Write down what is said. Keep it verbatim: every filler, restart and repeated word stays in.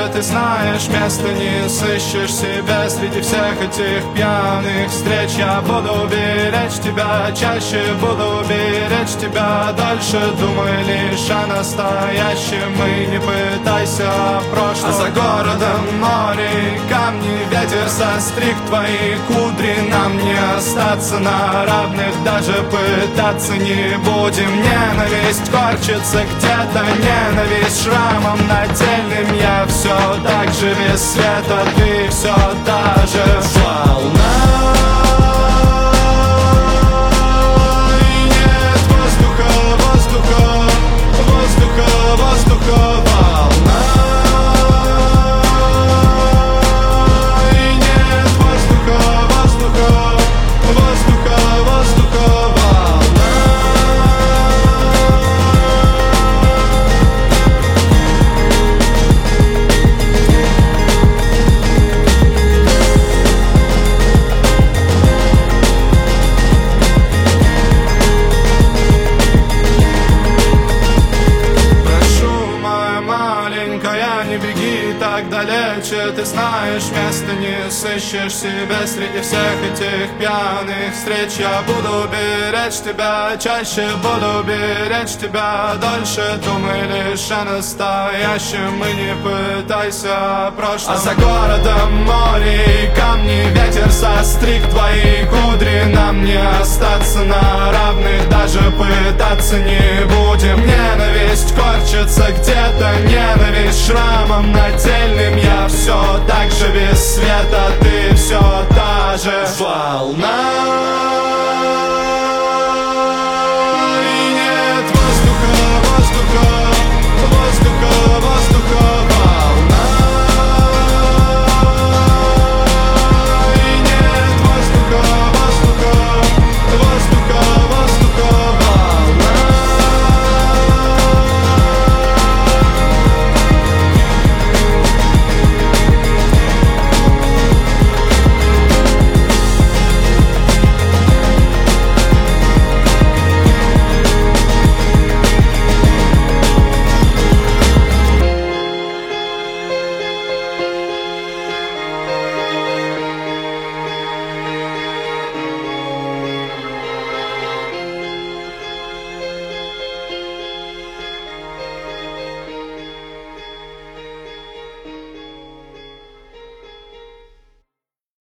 ты знаешь, места не сыщешь себе среди всех этих пьяных встреч. Я буду беречь тебя, чаще буду беречь тебя дольше. Думай лишь о настоящем и не пытайся о прошлом. А за городом море, камни, ветер состриг твои кудри. Нам не остаться на равных, даже пытаться не будем. Ненависть корчится где-то, ненависть шрамом нательным. Я все так же без света, ты все та же волна. И нет воздуха, воздуха, воздуха, воздуха, волна. И нет воздуха, воздуха, воздуха, воздуха, волна. Не беги так далече, ты знаешь, места не сыщешь себе среди всех этих пьяных встреч. Я буду беречь тебя, чаще буду беречь тебя дольше. Думай лишь о настоящем и не пытайся о прошлом. А за городом море и камни, ветер состриг твои кудри. Нам не остаться на равных, даже пытаться не будем. Ненависть корчится где-то, ненависть шрамом нательным. Я все так же без света, ты все та же волна.